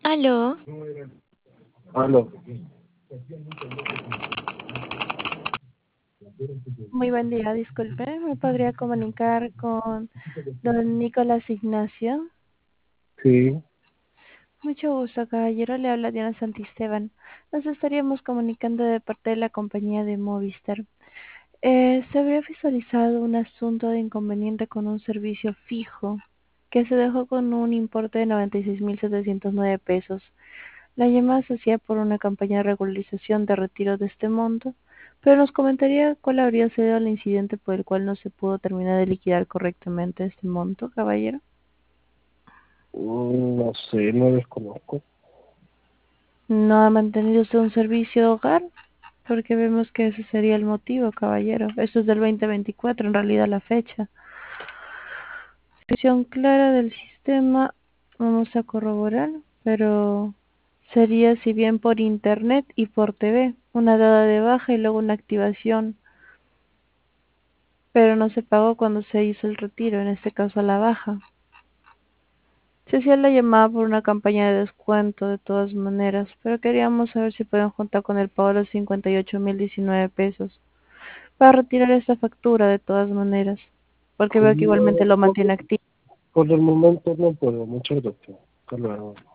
Aló, Aló. Muy buen día, disculpe, ¿me podría comunicar con don Nicolás Ignacio? Sí. Mucho gusto, caballero, le habla Diana Santisteban. Nos estaríamos comunicando de parte de la compañía de Movistar. Se habría visualizado un asunto de inconveniente con un servicio fijo que se dejó con un importe de 96.709 pesos. La llamada se hacía por una campaña de regularización de retiro de este monto, pero nos comentaría cuál habría sido el incidente por el cual no se pudo terminar de liquidar correctamente este monto, caballero. No sé, no desconozco. ¿No ha mantenido usted un servicio de hogar? Porque vemos que ese sería el motivo, caballero. Esto es del 2024, en realidad la fecha. Descripción clara del sistema, vamos a corroborar, pero sería si bien por internet y por TV, una dada de baja y luego una activación, pero no se pagó cuando se hizo el retiro, en este caso a la baja. Se hacía la llamada por una campaña de descuento de todas maneras, pero queríamos saber si pueden juntar con el pago de los 58.019 pesos para retirar esta factura de todas maneras, porque veo que igualmente No, lo mantiene activo. por el momento no puedo. Muchas gracias. Hasta luego.